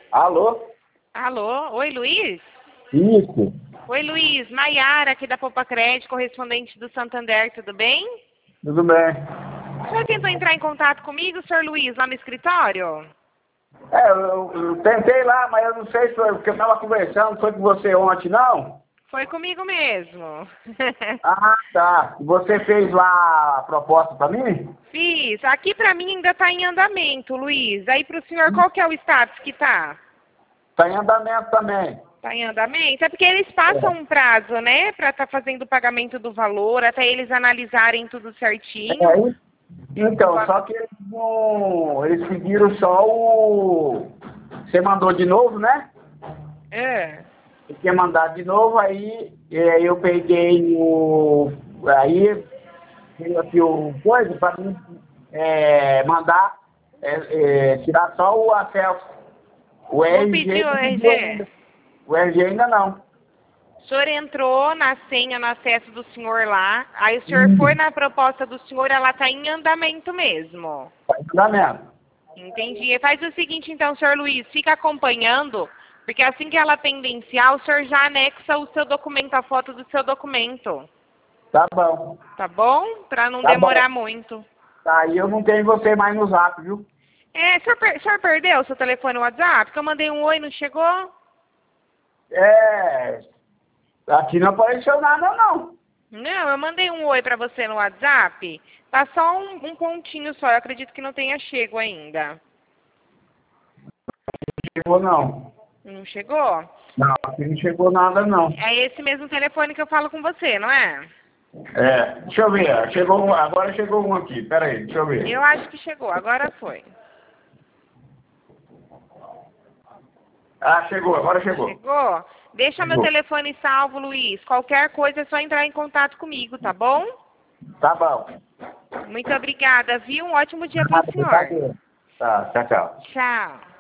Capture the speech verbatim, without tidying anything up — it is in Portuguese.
Alô? Alô? Oi, Luiz? Isso. Oi, Luiz. Maiara, aqui da Poupa Crédito, correspondente do Santander, tudo bem? Tudo bem. O senhor tentou entrar em contato comigo, senhor Luiz, lá no escritório? É, eu, eu tentei lá, mas eu não sei se foi porque eu estava conversando, foi com você ontem, não? Foi comigo mesmo. Ah, tá. Você fez lá a proposta para mim? Fiz. Aqui pra mim ainda tá em andamento, Luiz. Aí pro senhor, qual que é o status que tá? Está em andamento também. Tá em andamento? É porque eles passam um prazo, né? Pra tá fazendo o pagamento do valor, até eles analisarem tudo certinho. É, então, só que eles não. Eles pediram só o. Você mandou de novo, né? É. Eu tinha mandado de novo, aí, aí eu peguei o. Aí veio aqui o coisa para mim é, mandar é, é, tirar só o acesso. O Não R G pediu o não R pediu G? ainda. O R G ainda não. O senhor entrou na senha, no acesso do senhor lá, aí o senhor Hum, foi na proposta do senhor, ela tá em andamento mesmo. tá em andamento. Entendi. Faz o seguinte então, senhor Luiz, fica acompanhando, porque assim que ela pendenciar, o senhor já anexa o seu documento, a foto do seu documento. Tá bom. Tá bom? Pra não Tá bom. demorar muito. Tá, aí eu não tenho você mais no zap, viu? É, o senhor, per- o senhor perdeu o seu telefone no WhatsApp? Que eu mandei um oi, não chegou? É. Aqui não apareceu nada, não. Não, eu mandei um oi pra você no WhatsApp. Tá só um, um pontinho só, eu acredito que não tenha chego ainda. Não chegou, não. Não chegou? Não, aqui não chegou nada, não. É esse mesmo telefone que eu falo com você, não é? É, deixa eu ver. Chegou, um- agora chegou um aqui. Pera aí, deixa eu ver. Eu acho que chegou, agora foi. Ah, chegou, agora chegou. Chegou? Deixa meu Chegou. telefone salvo, Luiz. Qualquer coisa é só entrar em contato comigo, tá bom? Tá bom. Muito obrigada, viu? Um ótimo dia para Nada, o senhor. brincadeira. Tá, tchau, tchau. Tchau.